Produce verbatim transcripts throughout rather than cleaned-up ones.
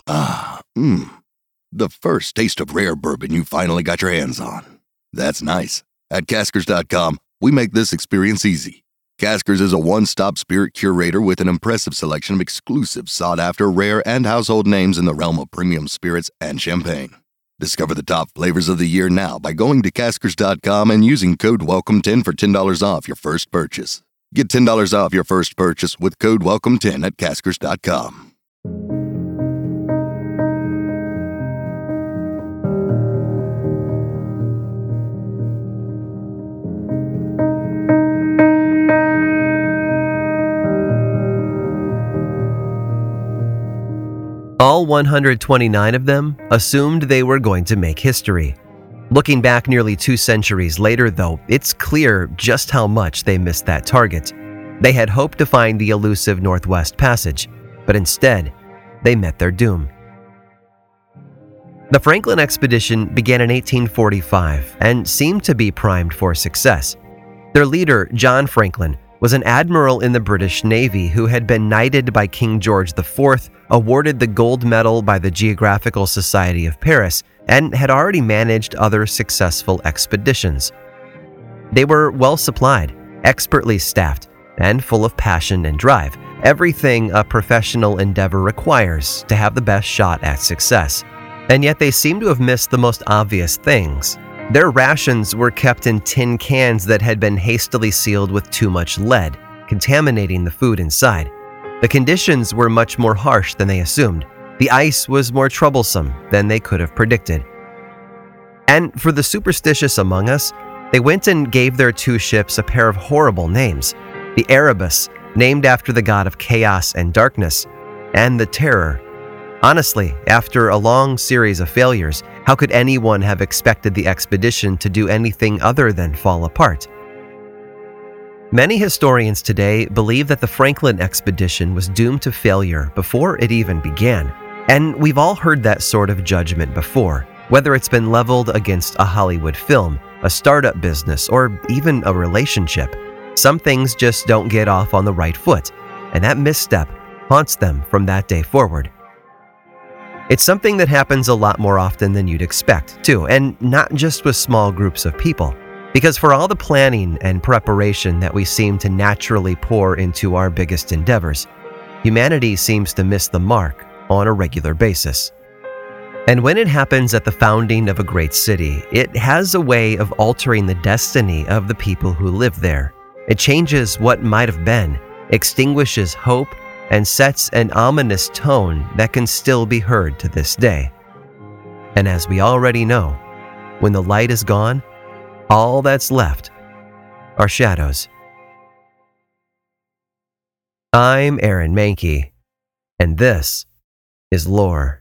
Ah, mmm. The first taste of rare bourbon you finally got your hands on. That's nice. At Caskers dot com, we make this experience easy. Caskers is a one-stop spirit curator with an impressive selection of exclusive, sought-after, rare, and household names in the realm of premium spirits and champagne. Discover the top flavors of the year now by going to Caskers dot com and using code welcome ten for ten dollars off your first purchase. Get ten dollars off your first purchase with code welcome ten at Caskers dot com. All one hundred twenty-nine of them assumed they were going to make history. Looking back nearly two centuries later, though, it's clear just how much they missed that target. They had hoped to find the elusive Northwest Passage, but instead, they met their doom. The Franklin expedition began in eighteen forty-five and seemed to be primed for success. Their leader, John Franklin, was an admiral in the British Navy who had been knighted by King George the Fourth, awarded the gold medal by the Geographical Society of Paris, and had already managed other successful expeditions. They were well supplied, expertly staffed, and full of passion and drive, everything a professional endeavor requires to have the best shot at success. And yet they seem to have missed the most obvious things. Their rations were kept in tin cans that had been hastily sealed with too much lead, contaminating the food inside. The conditions were much more harsh than they assumed. The ice was more troublesome than they could have predicted. And for the superstitious among us, they went and gave their two ships a pair of horrible names: the Erebus, named after the god of chaos and darkness, and the Terror. Honestly, after a long series of failures, how could anyone have expected the expedition to do anything other than fall apart? Many historians today believe that the Franklin expedition was doomed to failure before it even began. And we've all heard that sort of judgment before, whether it's been leveled against a Hollywood film, a startup business, or even a relationship. Some things just don't get off on the right foot, and that misstep haunts them from that day forward. It's something that happens a lot more often than you'd expect, too, and not just with small groups of people. Because for all the planning and preparation that we seem to naturally pour into our biggest endeavors, humanity seems to miss the mark on a regular basis. And when it happens at the founding of a great city, it has a way of altering the destiny of the people who live there. It changes what might have been, extinguishes hope, and sets an ominous tone that can still be heard to this day. And as we already know, when the light is gone, all that's left are shadows. I'm Aaron Mahnke, and this is Lore.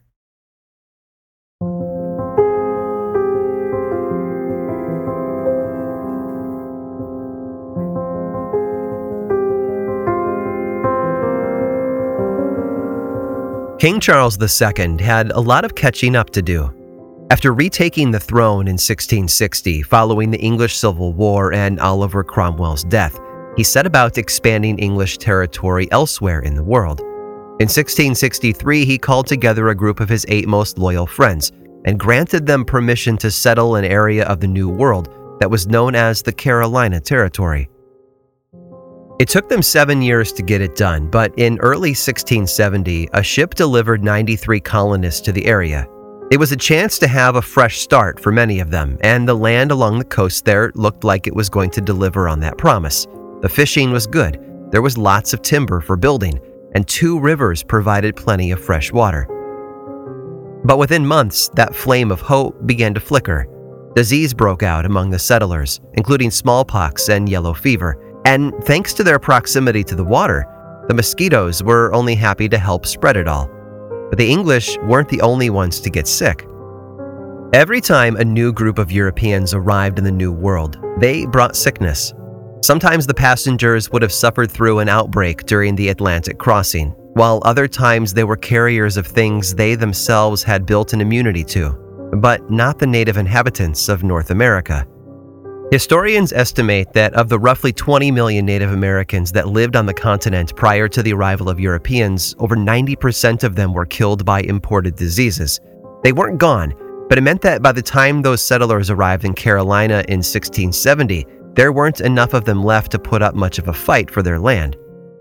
King Charles the Second had a lot of catching up to do. After retaking the throne in sixteen sixty following the English Civil War and Oliver Cromwell's death, he set about expanding English territory elsewhere in the world. In sixteen sixty-three, he called together a group of his eight most loyal friends and granted them permission to settle an area of the New World that was known as the Carolina Territory. It took them seven years to get it done, but in early sixteen seventy, a ship delivered ninety-three colonists to the area. It was a chance to have a fresh start for many of them, and the land along the coast there looked like it was going to deliver on that promise. The fishing was good, there was lots of timber for building, and two rivers provided plenty of fresh water. But within months, that flame of hope began to flicker. Disease broke out among the settlers, including smallpox and yellow fever. And thanks to their proximity to the water, the mosquitoes were only happy to help spread it all. But the English weren't the only ones to get sick. Every time a new group of Europeans arrived in the New World, they brought sickness. Sometimes the passengers would have suffered through an outbreak during the Atlantic crossing, while other times they were carriers of things they themselves had built an immunity to, but not the native inhabitants of North America. Historians estimate that of the roughly twenty million Native Americans that lived on the continent prior to the arrival of Europeans, over ninety percent of them were killed by imported diseases. They weren't gone, but it meant that by the time those settlers arrived in Carolina in sixteen seventy, there weren't enough of them left to put up much of a fight for their land.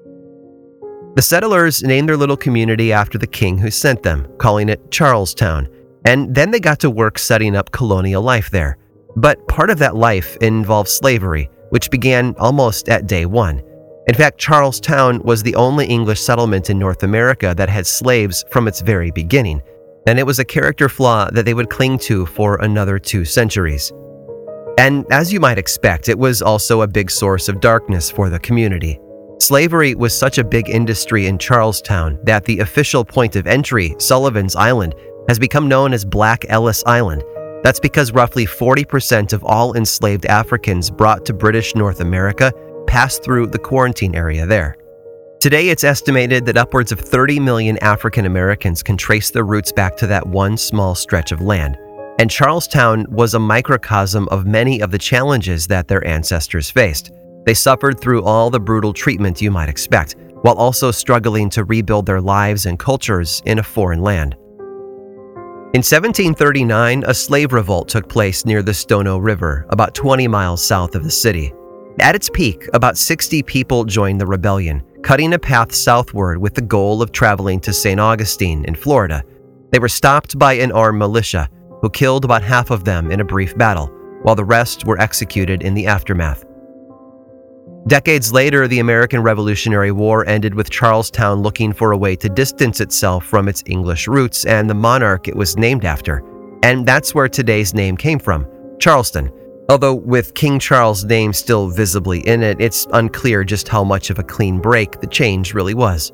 The settlers named their little community after the king who sent them, calling it Charlestown, and then they got to work setting up colonial life there. But part of that life involved slavery, which began almost at day one. In fact, Charlestown was the only English settlement in North America that had slaves from its very beginning, and it was a character flaw that they would cling to for another two centuries. And as you might expect, it was also a big source of darkness for the community. Slavery was such a big industry in Charlestown that the official point of entry, Sullivan's Island, has become known as Black Ellis Island. That's because roughly forty percent of all enslaved Africans brought to British North America passed through the quarantine area there. Today, it's estimated that upwards of thirty million African Americans can trace their roots back to that one small stretch of land. And Charlestown was a microcosm of many of the challenges that their ancestors faced. They suffered through all the brutal treatment you might expect, while also struggling to rebuild their lives and cultures in a foreign land. In seventeen thirty-nine, a slave revolt took place near the Stono River, about twenty miles south of the city. At its peak, about sixty people joined the rebellion, cutting a path southward with the goal of traveling to Saint Augustine in Florida. They were stopped by an armed militia, who killed about half of them in a brief battle, while the rest were executed in the aftermath. Decades later, the American Revolutionary War ended with Charlestown looking for a way to distance itself from its English roots and the monarch it was named after. And that's where today's name came from, Charleston. Although with King Charles' name still visibly in it, it's unclear just how much of a clean break the change really was.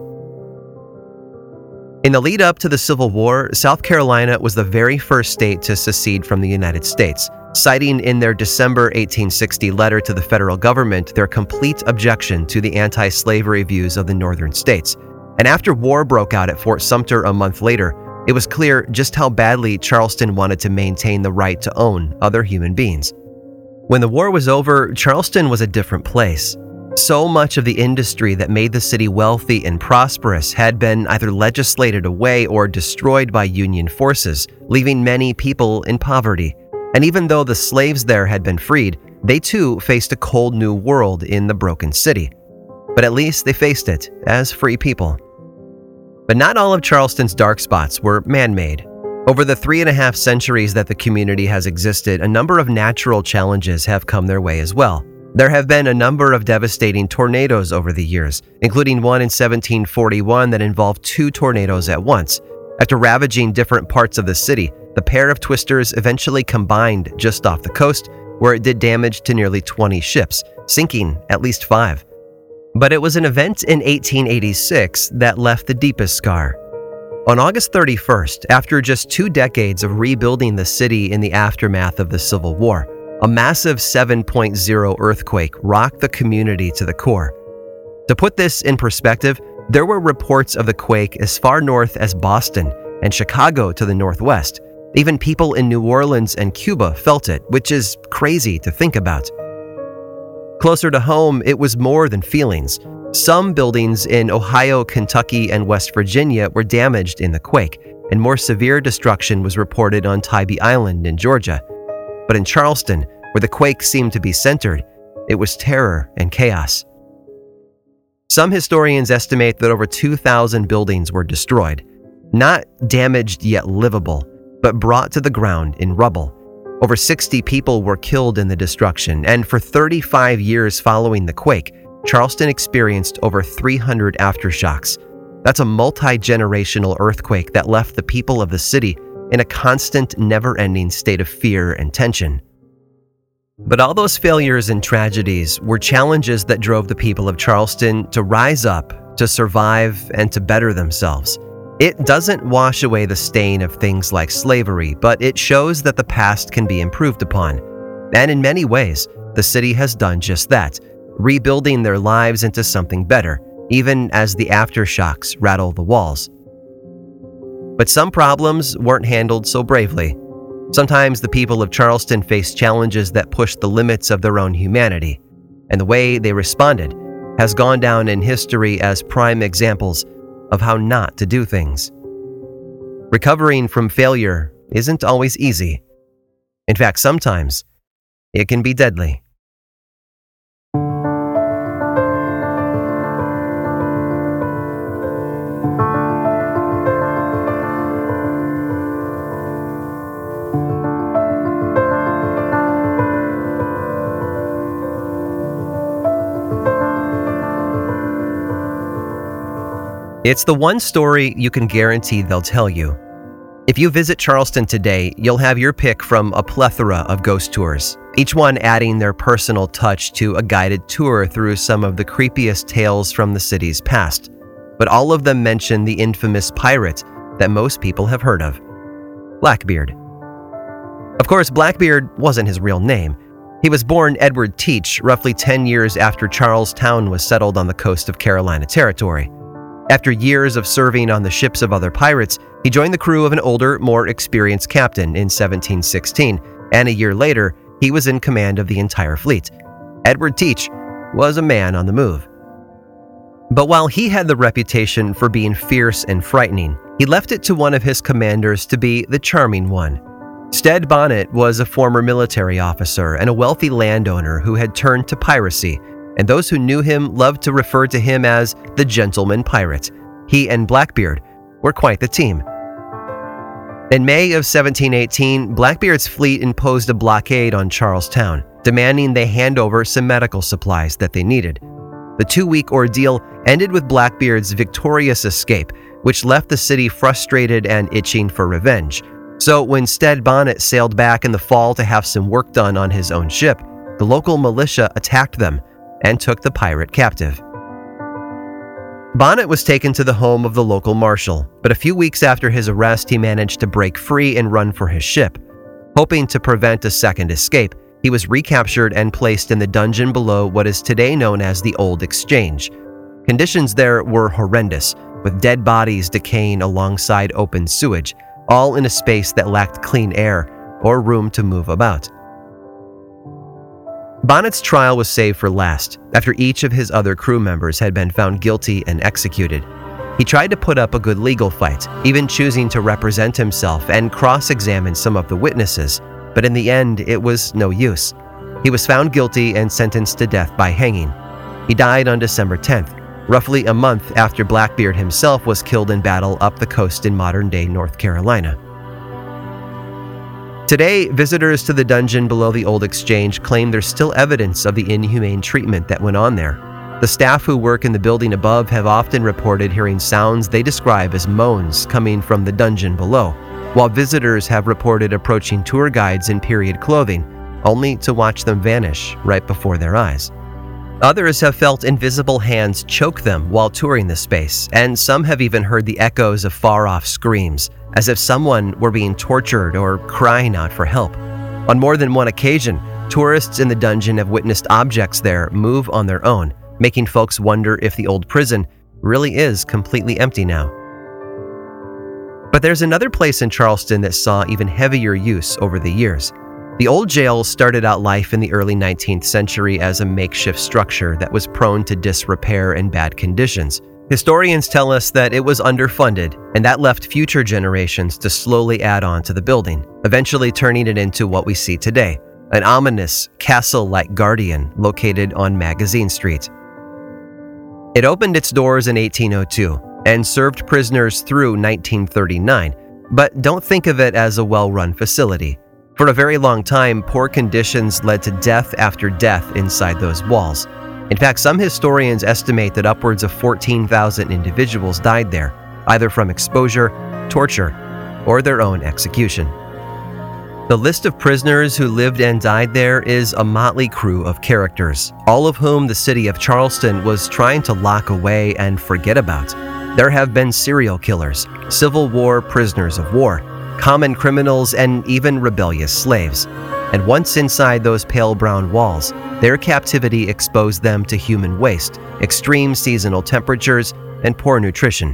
In the lead up to the Civil War, South Carolina was the very first state to secede from the United States, citing in their December eighteen sixty letter to the federal government their complete objection to the anti-slavery views of the northern states. And after war broke out at Fort Sumter a month later, it was clear just how badly Charleston wanted to maintain the right to own other human beings. When the war was over, Charleston was a different place. So much of the industry that made the city wealthy and prosperous had been either legislated away or destroyed by Union forces, leaving many people in poverty. And even though the slaves there had been freed, they too faced a cold new world in the broken city. But at least they faced it as free people. But not all of Charleston's dark spots were man-made. Over the three and a half centuries that the community has existed, a number of natural challenges have come their way as well. There have been a number of devastating tornadoes over the years, including one in seventeen forty-one that involved two tornadoes at once. After ravaging different parts of the city, the pair of twisters eventually combined just off the coast, where it did damage to nearly twenty ships, sinking at least five. But it was an event in eighteen eighty-six that left the deepest scar. On August thirty-first, after just two decades of rebuilding the city in the aftermath of the Civil War, a massive seven point oh earthquake rocked the community to the core. To put this in perspective, there were reports of the quake as far north as Boston and Chicago to the northwest. Even people in New Orleans and Cuba felt it, which is crazy to think about. Closer to home, it was more than feelings. Some buildings in Ohio, Kentucky, and West Virginia were damaged in the quake, and more severe destruction was reported on Tybee Island in Georgia. But in Charleston, where the quake seemed to be centered, it was terror and chaos. Some historians estimate that over two thousand buildings were destroyed, not damaged yet livable, but brought to the ground in rubble. Over sixty people were killed in the destruction, and for thirty-five years following the quake, Charleston experienced over three hundred aftershocks. That's a multi-generational earthquake that left the people of the city in a constant, never-ending state of fear and tension. But all those failures and tragedies were challenges that drove the people of Charleston to rise up, to survive, and to better themselves. It doesn't wash away the stain of things like slavery, but it shows that the past can be improved upon. And in many ways, the city has done just that, rebuilding their lives into something better, even as the aftershocks rattle the walls. But some problems weren't handled so bravely. Sometimes the people of Charleston faced challenges that pushed the limits of their own humanity, and the way they responded has gone down in history as prime examples of how not to do things. Recovering from failure isn't always easy. In fact, sometimes it can be deadly. It's the one story you can guarantee they'll tell you. If you visit Charleston today, you'll have your pick from a plethora of ghost tours, each one adding their personal touch to a guided tour through some of the creepiest tales from the city's past. But all of them mention the infamous pirate that most people have heard of, Blackbeard. Of course, Blackbeard wasn't his real name. He was born Edward Teach roughly ten years after Charlestown was settled on the coast of Carolina Territory. After years of serving on the ships of other pirates, he joined the crew of an older, more experienced captain in seventeen sixteen, and a year later, he was in command of the entire fleet. Edward Teach was a man on the move. But while he had the reputation for being fierce and frightening, he left it to one of his commanders to be the charming one. Stead Bonnet was a former military officer and a wealthy landowner who had turned to piracy, and those who knew him loved to refer to him as the gentleman pirate. He and Blackbeard were quite the team. In May of seventeen eighteen, Blackbeard's fleet imposed a blockade on Charlestown, demanding they hand over some medical supplies that they needed. The two-week ordeal ended with Blackbeard's victorious escape, which left the city frustrated and itching for revenge. So when Stead Bonnet sailed back in the fall to have some work done on his own ship, the local militia attacked them and took the pirate captive. Bonnet was taken to the home of the local marshal, but a few weeks after his arrest, he managed to break free and run for his ship. Hoping to prevent a second escape, he was recaptured and placed in the dungeon below what is today known as the Old Exchange. Conditions there were horrendous, with dead bodies decaying alongside open sewage, all in a space that lacked clean air or room to move about. Bonnet's trial was saved for last, after each of his other crew members had been found guilty and executed. He tried to put up a good legal fight, even choosing to represent himself and cross-examine some of the witnesses, but in the end, it was no use. He was found guilty and sentenced to death by hanging. He died on December tenth, roughly a month after Blackbeard himself was killed in battle up the coast in modern-day North Carolina. Today, visitors to the dungeon below the Old Exchange claim there's still evidence of the inhumane treatment that went on there. The staff who work in the building above have often reported hearing sounds they describe as moans coming from the dungeon below, while visitors have reported approaching tour guides in period clothing, only to watch them vanish right before their eyes. Others have felt invisible hands choke them while touring the space, and some have even heard the echoes of far-off screams, as if someone were being tortured or crying out for help. On more than one occasion, tourists in the dungeon have witnessed objects there move on their own, making folks wonder if the old prison really is completely empty now. But there's another place in Charleston that saw even heavier use over the years. The old jail started out life in the early nineteenth century as a makeshift structure that was prone to disrepair and bad conditions. Historians tell us that it was underfunded, and that left future generations to slowly add on to the building, eventually turning it into what we see today, an ominous, castle-like guardian located on Magazine Street. It opened its doors in eighteen oh two and served prisoners through nineteen thirty-nine, but don't think of it as a well-run facility. For a very long time, poor conditions led to death after death inside those walls. In fact, some historians estimate that upwards of fourteen thousand individuals died there, either from exposure, torture, or their own execution. The list of prisoners who lived and died there is a motley crew of characters, all of whom the city of Charleston was trying to lock away and forget about. There have been serial killers, Civil War prisoners of war, common criminals, and even rebellious slaves. And once inside those pale brown walls, their captivity exposed them to human waste, extreme seasonal temperatures, and poor nutrition.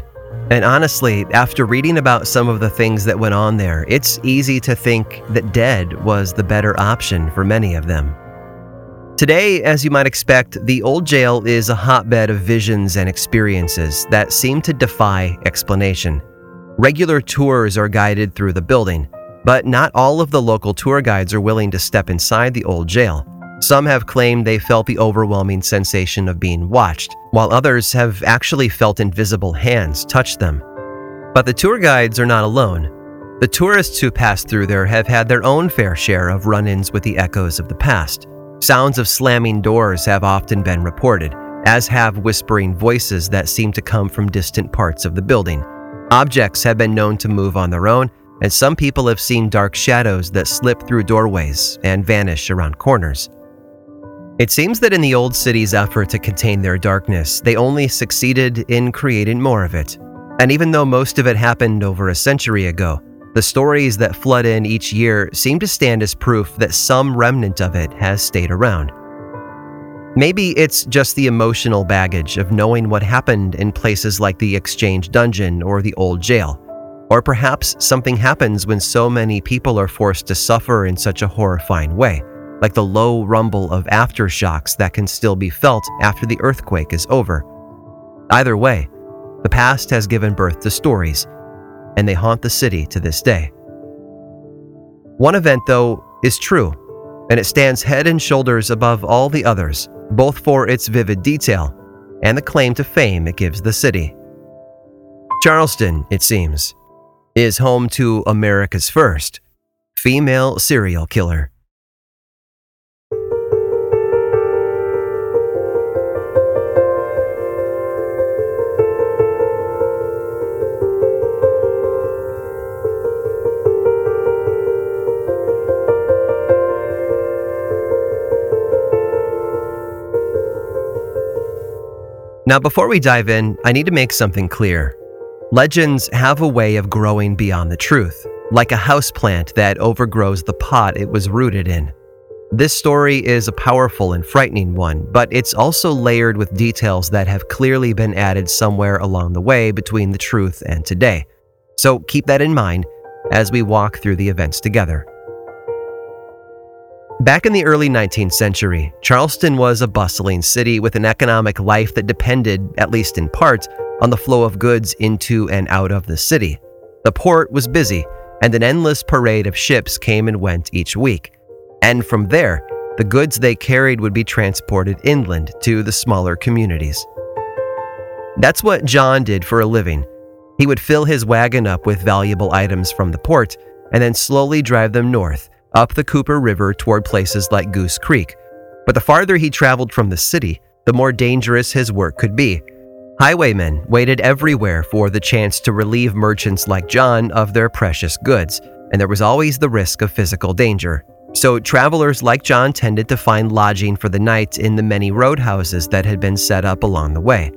And honestly, after reading about some of the things that went on there, it's easy to think that dead was the better option for many of them. Today, as you might expect, the old jail is a hotbed of visions and experiences that seem to defy explanation. Regular tours are guided through the building, but not all of the local tour guides are willing to step inside the old jail. Some have claimed they felt the overwhelming sensation of being watched, while others have actually felt invisible hands touch them. But the tour guides are not alone. The tourists who pass through there have had their own fair share of run-ins with the echoes of the past. Sounds of slamming doors have often been reported, as have whispering voices that seem to come from distant parts of the building. Objects have been known to move on their own, and some people have seen dark shadows that slip through doorways and vanish around corners. It seems that in the old city's effort to contain their darkness, they only succeeded in creating more of it. And even though most of it happened over a century ago, the stories that flood in each year seem to stand as proof that some remnant of it has stayed around. Maybe it's just the emotional baggage of knowing what happened in places like the Exchange Dungeon or the old jail. Or perhaps something happens when so many people are forced to suffer in such a horrifying way, like the low rumble of aftershocks that can still be felt after the earthquake is over. Either way, the past has given birth to stories, and they haunt the city to this day. One event, though, is true, and it stands head and shoulders above all the others, both for its vivid detail and the claim to fame it gives the city. Charleston, it seems, is home to America's first female serial killer. Now, before we dive in, I need to make something clear. Legends have a way of growing beyond the truth, like a houseplant that overgrows the pot it was rooted in. This story is a powerful and frightening one, but it's also layered with details that have clearly been added somewhere along the way between the truth and today. So keep that in mind as we walk through the events together. Back in the early nineteenth century, Charleston was a bustling city with an economic life that depended, at least in part, on the flow of goods into and out of the city. The port was busy, and an endless parade of ships came and went each week. And from there, the goods they carried would be transported inland to the smaller communities. That's what John did for a living. He would fill his wagon up with valuable items from the port, and then slowly drive them north, up the Cooper River toward places like Goose Creek. But the farther he traveled from the city, the more dangerous his work could be. Highwaymen waited everywhere for the chance to relieve merchants like John of their precious goods, and there was always the risk of physical danger. So travelers like John tended to find lodging for the night in the many roadhouses that had been set up along the way.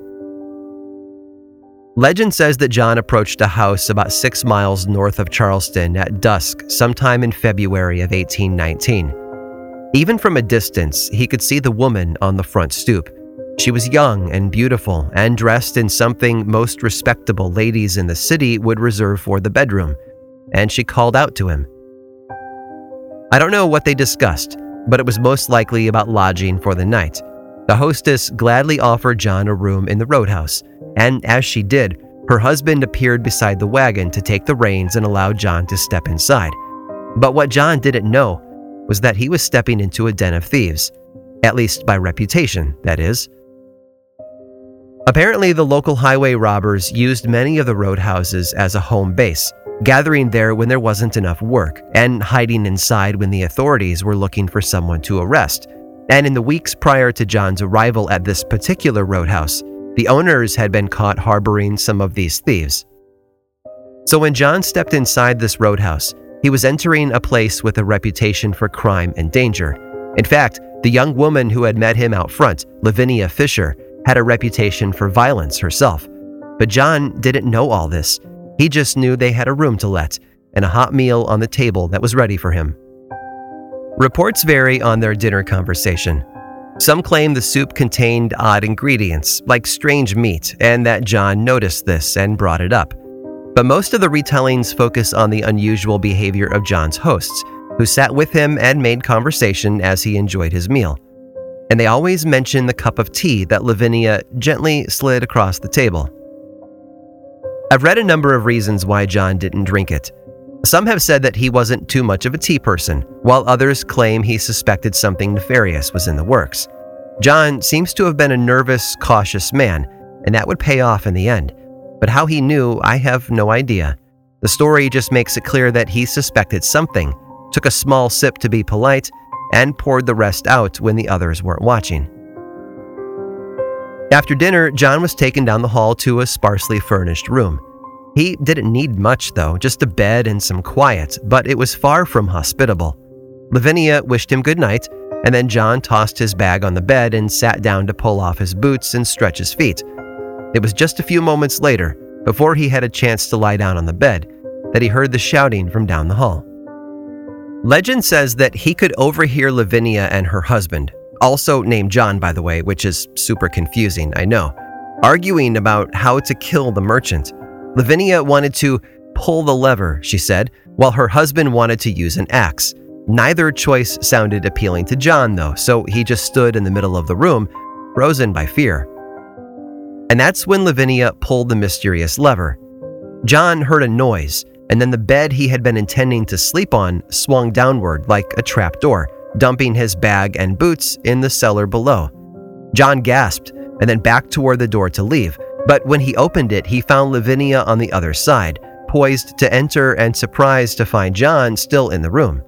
Legend says that John approached a house about six miles north of Charleston at dusk sometime in February of eighteen nineteen. Even from a distance, he could see the woman on the front stoop. She was young and beautiful and dressed in something most respectable ladies in the city would reserve for the bedroom, and she called out to him. I don't know what they discussed, but it was most likely about lodging for the night. The hostess gladly offered John a room in the roadhouse, and as she did, her husband appeared beside the wagon to take the reins and allow John to step inside. But what John didn't know was that he was stepping into a den of thieves, at least by reputation, that is. Apparently, the local highway robbers used many of the roadhouses as a home base, gathering there when there wasn't enough work, and hiding inside when the authorities were looking for someone to arrest. And in the weeks prior to John's arrival at this particular roadhouse, the owners had been caught harboring some of these thieves. So when John stepped inside this roadhouse, he was entering a place with a reputation for crime and danger. In fact, the young woman who had met him out front, Lavinia Fisher, had a reputation for violence herself. But John didn't know all this. He just knew they had a room to let and a hot meal on the table that was ready for him. Reports vary on their dinner conversation. Some claim the soup contained odd ingredients, like strange meat, and that John noticed this and brought it up. But most of the retellings focus on the unusual behavior of John's hosts, who sat with him and made conversation as he enjoyed his meal. And they always mention the cup of tea that Lavinia gently slid across the table. I've read a number of reasons why John didn't drink it. Some have said that he wasn't too much of a tea person, while others claim he suspected something nefarious was in the works. John seems to have been a nervous, cautious man, and that would pay off in the end. But how he knew, I have no idea. The story just makes it clear that he suspected something, took a small sip to be polite, and poured the rest out when the others weren't watching. After dinner, John was taken down the hall to a sparsely furnished room. He didn't need much, though, just a bed and some quiet, but it was far from hospitable. Lavinia wished him good night, and then John tossed his bag on the bed and sat down to pull off his boots and stretch his feet. It was just a few moments later, before he had a chance to lie down on the bed, that he heard the shouting from down the hall. Legend says that he could overhear Lavinia and her husband, also named John by the way, which is super confusing, I know, arguing about how to kill the merchant. Lavinia wanted to pull the lever, she said, while her husband wanted to use an axe. Neither choice sounded appealing to John, though, so he just stood in the middle of the room, frozen by fear. And that's when Lavinia pulled the mysterious lever. John heard a noise, and then the bed he had been intending to sleep on swung downward like a trapdoor, dumping his bag and boots in the cellar below. John gasped and then backed toward the door to leave, but when he opened it, he found Lavinia on the other side, poised to enter and surprised to find John still in the room.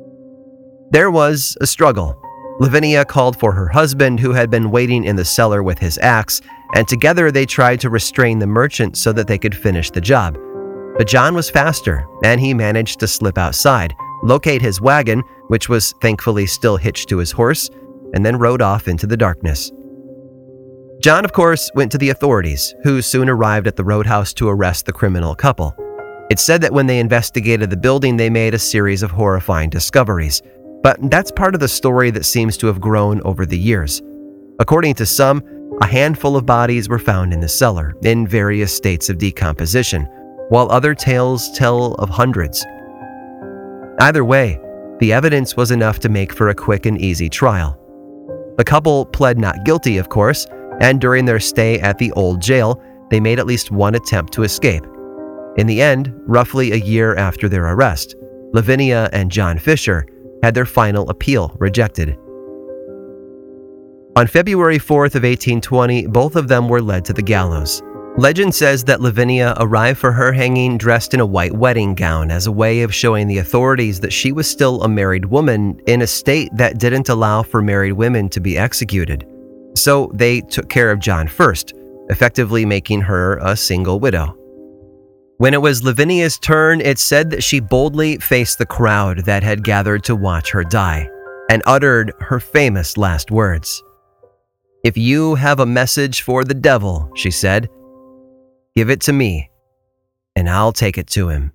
There was a struggle. Lavinia called for her husband, who had been waiting in the cellar with his axe, and together they tried to restrain the merchant so that they could finish the job. But John was faster, and he managed to slip outside, locate his wagon, which was thankfully still hitched to his horse, and then rode off into the darkness. John, of course, went to the authorities, who soon arrived at the roadhouse to arrest the criminal couple. It's said that when they investigated the building, they made a series of horrifying discoveries. But that's part of the story that seems to have grown over the years. According to some, a handful of bodies were found in the cellar, in various states of decomposition, while other tales tell of hundreds. Either way, the evidence was enough to make for a quick and easy trial. The couple pled not guilty, of course, and during their stay at the old jail, they made at least one attempt to escape. In the end, roughly a year after their arrest, Lavinia and John Fisher had their final appeal rejected. On February fourth of eighteen twenty, both of them were led to the gallows. Legend says that Lavinia arrived for her hanging dressed in a white wedding gown as a way of showing the authorities that she was still a married woman in a state that didn't allow for married women to be executed. So they took care of John first, effectively making her a single widow. When it was Lavinia's turn, it said that she boldly faced the crowd that had gathered to watch her die and uttered her famous last words. "If you have a message for the devil," she said, "give it to me, and I'll take it to him."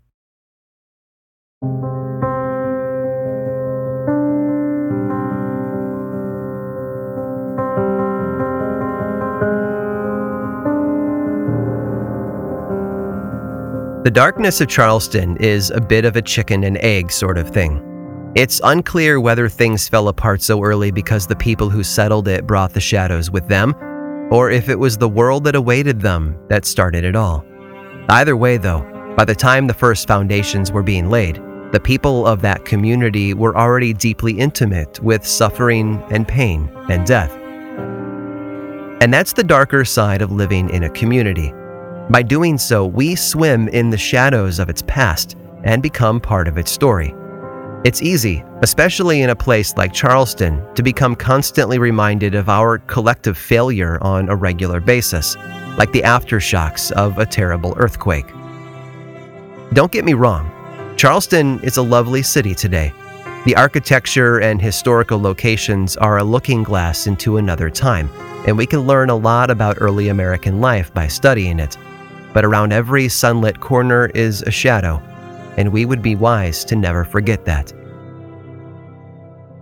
The darkness of Charleston is a bit of a chicken and egg sort of thing. It's unclear whether things fell apart so early because the people who settled it brought the shadows with them, or if it was the world that awaited them that started it all. Either way, though, by the time the first foundations were being laid, the people of that community were already deeply intimate with suffering and pain and death. And that's the darker side of living in a community. By doing so, we swim in the shadows of its past and become part of its story. It's easy, especially in a place like Charleston, to become constantly reminded of our collective failure on a regular basis, like the aftershocks of a terrible earthquake. Don't get me wrong, Charleston is a lovely city today. The architecture and historical locations are a looking glass into another time, and we can learn a lot about early American life by studying it. But around every sunlit corner is a shadow, and we would be wise to never forget that.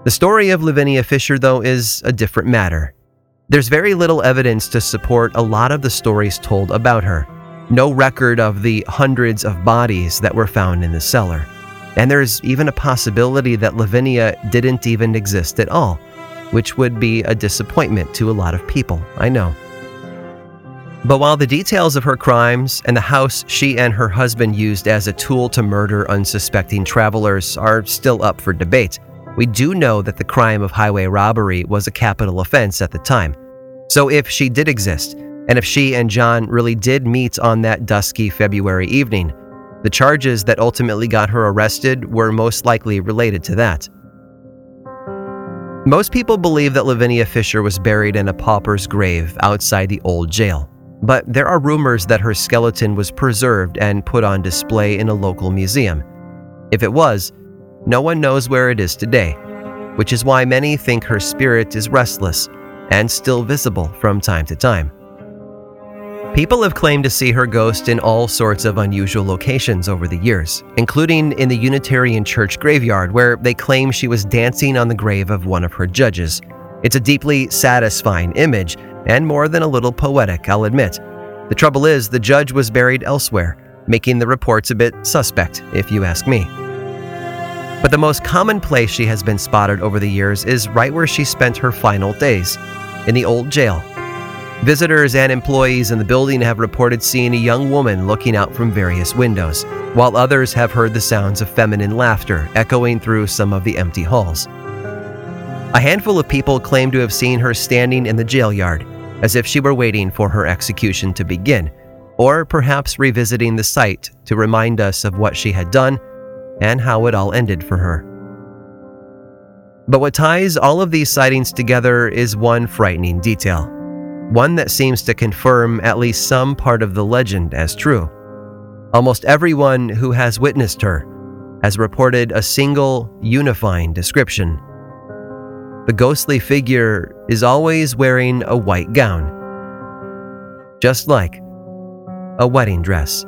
The story of Lavinia Fisher, though, is a different matter. There's very little evidence to support a lot of the stories told about her. No record of the hundreds of bodies that were found in the cellar. And there's even a possibility that Lavinia didn't even exist at all, which would be a disappointment to a lot of people, I know. But while the details of her crimes and the house she and her husband used as a tool to murder unsuspecting travelers are still up for debate, we do know that the crime of highway robbery was a capital offense at the time. So if she did exist, and if she and John really did meet on that dusky February evening, the charges that ultimately got her arrested were most likely related to that. Most people believe that Lavinia Fisher was buried in a pauper's grave outside the old jail, but there are rumors that her skeleton was preserved and put on display in a local museum. If it was, no one knows where it is today, which is why many think her spirit is restless and still visible from time to time. People have claimed to see her ghost in all sorts of unusual locations over the years, including in the Unitarian Church graveyard, where they claim she was dancing on the grave of one of her judges. It's a deeply satisfying image, and more than a little poetic, I'll admit. The trouble is, the judge was buried elsewhere, making the reports a bit suspect, if you ask me. But the most common place she has been spotted over the years is right where she spent her final days, in the old jail. Visitors and employees in the building have reported seeing a young woman looking out from various windows, while others have heard the sounds of feminine laughter echoing through some of the empty halls. A handful of people claim to have seen her standing in the jail yard, as if she were waiting for her execution to begin, or perhaps revisiting the site to remind us of what she had done and how it all ended for her. But what ties all of these sightings together is one frightening detail. One that seems to confirm at least some part of the legend as true. Almost everyone who has witnessed her has reported a single, unifying description. The ghostly figure is always wearing a white gown, just like a wedding dress.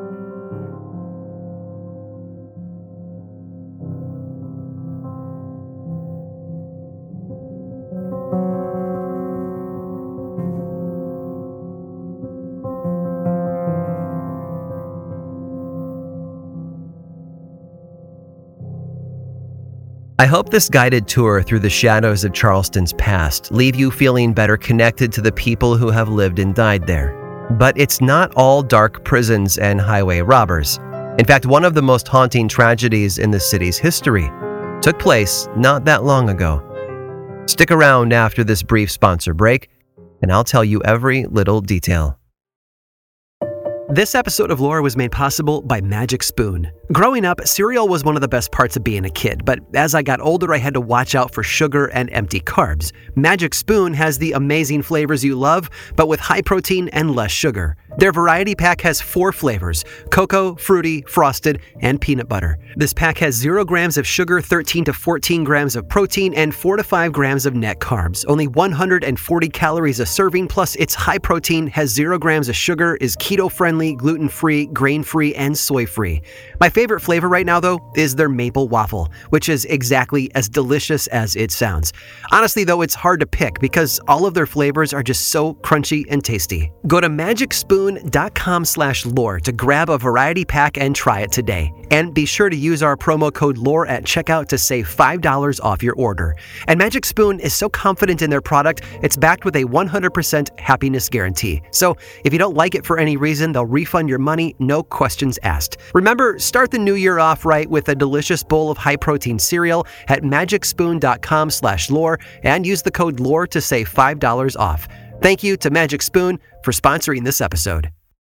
I hope this guided tour through the shadows of Charleston's past leave you feeling better connected to the people who have lived and died there. But it's not all dark prisons and highway robbers. In fact, one of the most haunting tragedies in the city's history took place not that long ago. Stick around after this brief sponsor break, and I'll tell you every little detail. This episode of Lore was made possible by Magic Spoon. Growing up, cereal was one of the best parts of being a kid, but as I got older, I had to watch out for sugar and empty carbs. Magic Spoon has the amazing flavors you love, but with high protein and less sugar. Their variety pack has four flavors: cocoa, fruity, frosted, and peanut butter. This pack has zero grams of sugar, thirteen to fourteen grams of protein, and four to five grams of net carbs. Only one hundred forty calories a serving, plus it's high protein, has zero grams of sugar, is keto-friendly, gluten-free, grain-free, and soy-free. My favorite flavor right now, though, is their maple waffle, which is exactly as delicious as it sounds. Honestly, though, it's hard to pick because all of their flavors are just so crunchy and tasty. Go to magic spoon dot com slash lore to grab a variety pack and try it today. And be sure to use our promo code LORE at checkout to save five dollars off your order. And Magic Spoon is so confident in their product, it's backed with a one hundred percent happiness guarantee. So if you don't like it for any reason, they'll refund your money, no questions asked. Remember, start the new year off right with a delicious bowl of high-protein cereal at magic spoon dot com slash lore and use the code LORE to save five dollars off. Thank you to Magic Spoon for sponsoring this episode.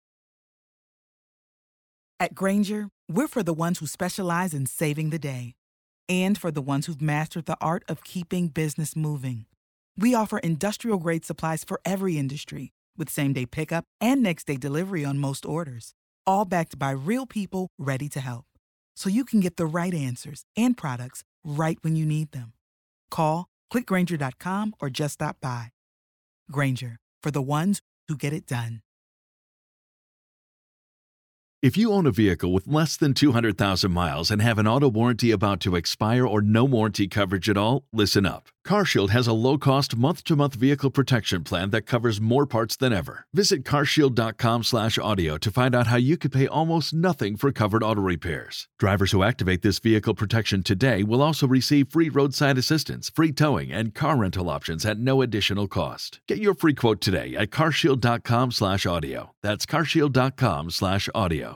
At Grainger, we're for the ones who specialize in saving the day and for the ones who've mastered the art of keeping business moving. We offer industrial-grade supplies for every industry with same-day pickup and next-day delivery on most orders, all backed by real people ready to help. So you can get the right answers and products right when you need them. Call, click grainger dot com, or just stop by. Grainger, for the ones who get it done. If you own a vehicle with less than two hundred thousand miles and have an auto warranty about to expire or no warranty coverage at all, listen up. CarShield has a low-cost month-to-month vehicle protection plan that covers more parts than ever. Visit carshield.com slash audio to find out how you could pay almost nothing for covered auto repairs. Drivers who activate this vehicle protection today will also receive free roadside assistance, free towing, and car rental options at no additional cost. Get your free quote today at carshield.com slash audio. That's carshield.com slash audio.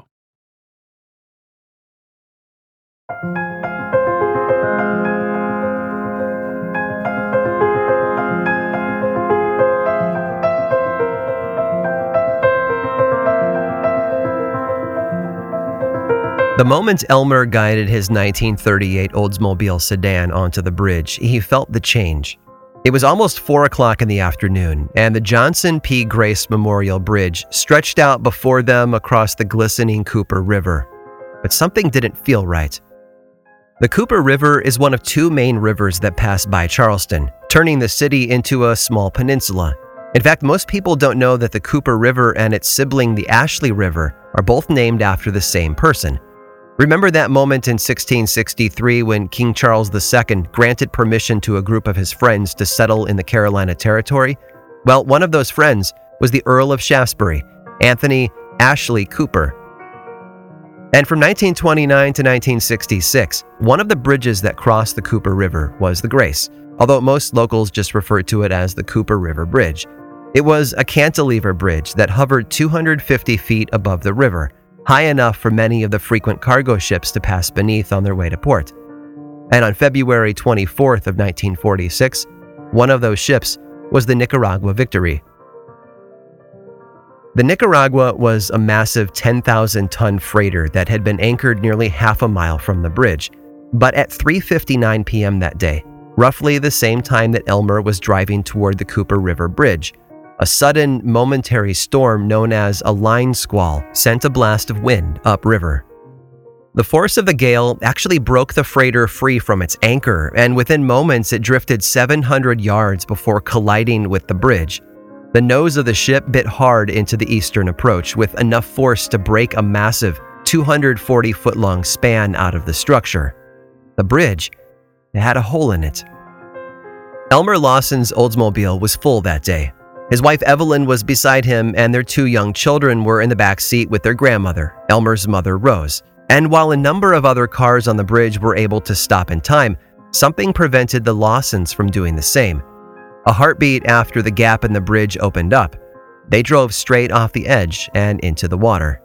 The moment Elmer guided his nineteen thirty-eight Oldsmobile sedan onto the bridge, he felt the change. It was almost four o'clock in the afternoon, and the Johnson P. Grace Memorial Bridge stretched out before them across the glistening Cooper River. But something didn't feel right. The Cooper River is one of two main rivers that pass by Charleston, turning the city into a small peninsula. In fact, most people don't know that the Cooper River and its sibling, the Ashley River, are both named after the same person. Remember that moment in sixteen sixty-three when King Charles the Second granted permission to a group of his friends to settle in the Carolina Territory? Well, one of those friends was the Earl of Shaftesbury, Anthony Ashley Cooper. And from nineteen twenty-nine to nineteen sixty-six, one of the bridges that crossed the Cooper River was the Grace, although most locals just referred to it as the Cooper River Bridge. It was a cantilever bridge that hovered two hundred fifty feet above the river, high enough for many of the frequent cargo ships to pass beneath on their way to port. And on February twenty-fourth of nineteen forty-six, one of those ships was the Nicaragua Victory. The Nicaragua was a massive ten thousand ton freighter that had been anchored nearly half a mile from the bridge. But at three fifty-nine p.m. that day, roughly the same time that Elmer was driving toward the Cooper River Bridge, a sudden, momentary storm known as a line squall sent a blast of wind upriver. The force of the gale actually broke the freighter free from its anchor, and within moments it drifted seven hundred yards before colliding with the bridge. The nose of the ship bit hard into the eastern approach with enough force to break a massive two hundred forty foot long span out of the structure. The bridge, it had a hole in it. Elmer Lawson's Oldsmobile was full that day. His wife Evelyn was beside him, and their two young children were in the back seat with their grandmother, Elmer's mother Rose. And while a number of other cars on the bridge were able to stop in time, something prevented the Lawsons from doing the same. A heartbeat after the gap in the bridge opened up. They drove straight off the edge and into the water.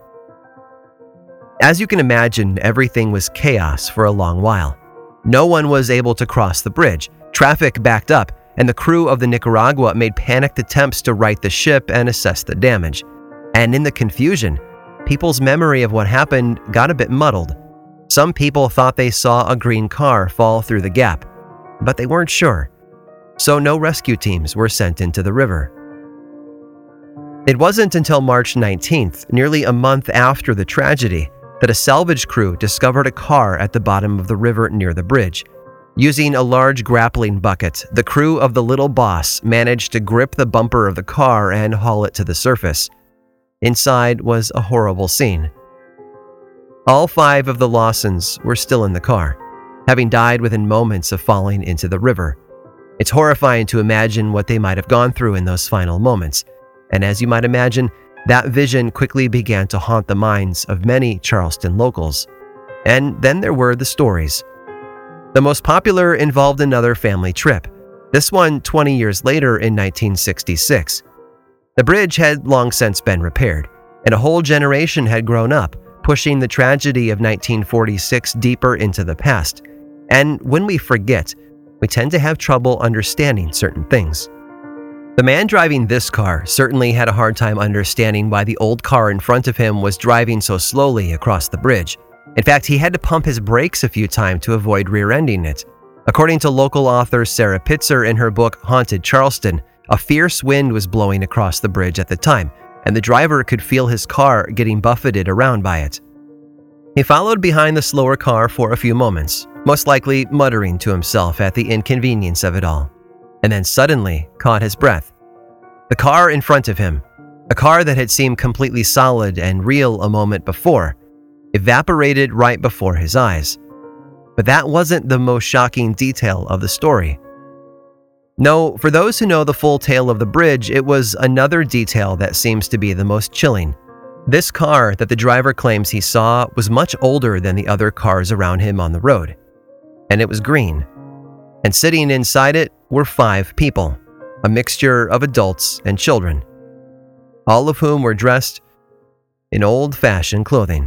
As you can imagine, everything was chaos for a long while. No one was able to cross the bridge. Traffic backed up, and the crew of the Nicaragua made panicked attempts to right the ship and assess the damage. And in the confusion, people's memory of what happened got a bit muddled. Some people thought they saw a green car fall through the gap, but they weren't sure. So no rescue teams were sent into the river. It wasn't until March nineteenth, nearly a month after the tragedy, that a salvage crew discovered a car at the bottom of the river near the bridge. Using a large grappling bucket, the crew of the Little Boss managed to grip the bumper of the car and haul it to the surface. Inside was a horrible scene. All five of the Lawsons were still in the car, having died within moments of falling into the river. It's horrifying to imagine what they might have gone through in those final moments, and as you might imagine, that vision quickly began to haunt the minds of many Charleston locals. And then there were the stories. The most popular involved another family trip, this one twenty years later in nineteen sixty-six. The bridge had long since been repaired, and a whole generation had grown up, pushing the tragedy of nineteen forty-six deeper into the past. And when we forget, we tend to have trouble understanding certain things. The man driving this car certainly had a hard time understanding why the old car in front of him was driving so slowly across the bridge. In fact, he had to pump his brakes a few times to avoid rear-ending it. According to local author Sarah Pitzer in her book Haunted Charleston, a fierce wind was blowing across the bridge at the time, and the driver could feel his car getting buffeted around by it. He followed behind the slower car for a few moments, most likely muttering to himself at the inconvenience of it all, and then suddenly caught his breath. The car in front of him, A car that had seemed completely solid and real a moment before evaporated right before his eyes. But that wasn't the most shocking detail of the story. No, for those who know the full tale of the bridge, it was another detail that seems to be the most chilling. This car that the driver claims he saw was much older than the other cars around him on the road. And it was green. And sitting inside it were five people, a mixture of adults and children, all of whom were dressed in old-fashioned clothing.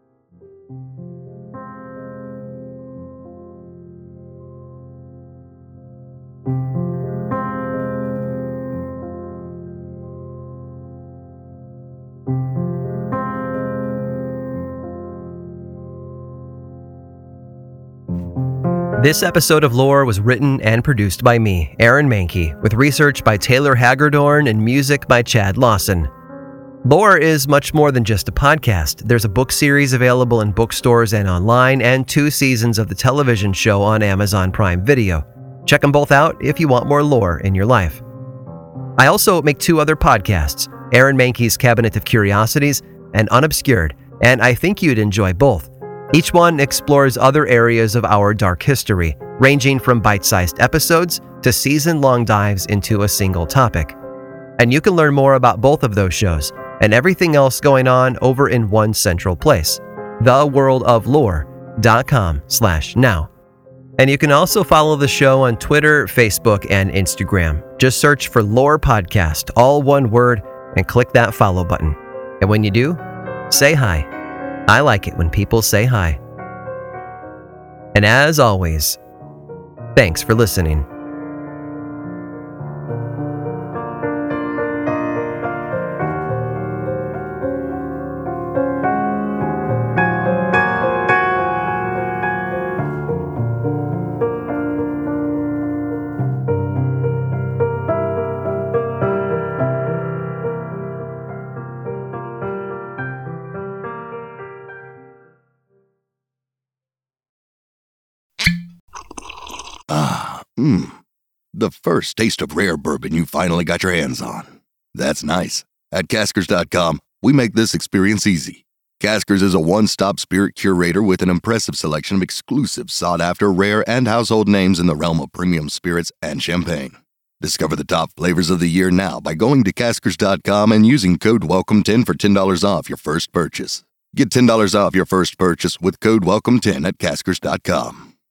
This episode of Lore was written and produced by me, Aaron Mahnke, with research by Taylor Hagerdorn and music by Chad Lawson. Lore is much more than just a podcast. There's a book series available in bookstores and online, and two seasons of the television show on Amazon Prime Video. Check them both out if you want more lore in your life. I also make two other podcasts, Aaron Mahnke's Cabinet of Curiosities and Unobscured, and I think you'd enjoy both. Each one explores other areas of our dark history, ranging from bite-sized episodes to season-long dives into a single topic. And you can learn more about both of those shows and everything else going on over in one central place, the world of lore dot com slash now. And you can also follow the show on Twitter, Facebook, and Instagram. Just search for Lore Podcast, all one word, and click that follow button. And when you do, say hi. I like it when people say hi. And as always, thanks for listening. Ah, mmm. The first taste of rare bourbon you finally got your hands on. That's nice. At Caskers dot com, we make this experience easy. Caskers is a one-stop spirit curator with an impressive selection of exclusive, sought-after, rare, and household names in the realm of premium spirits and champagne. Discover the top flavors of the year now by going to Caskers dot com and using code welcome ten for ten dollars off your first purchase. Get ten dollars off your first purchase with code welcome ten at Caskers dot com.